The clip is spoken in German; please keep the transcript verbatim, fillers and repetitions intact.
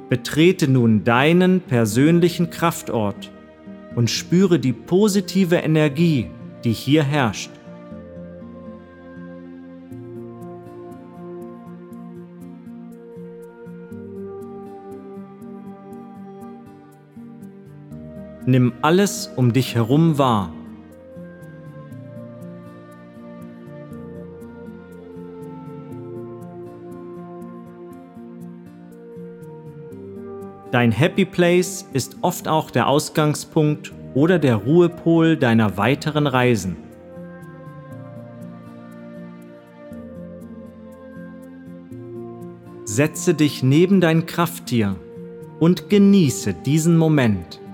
Betrete nun deinen persönlichen Kraftort und spüre die positive Energie, die hier herrscht. Nimm alles um dich herum wahr. Dein Happy Place ist oft auch der Ausgangspunkt oder der Ruhepol deiner weiteren Reisen. Setze dich neben dein Krafttier und genieße diesen Moment.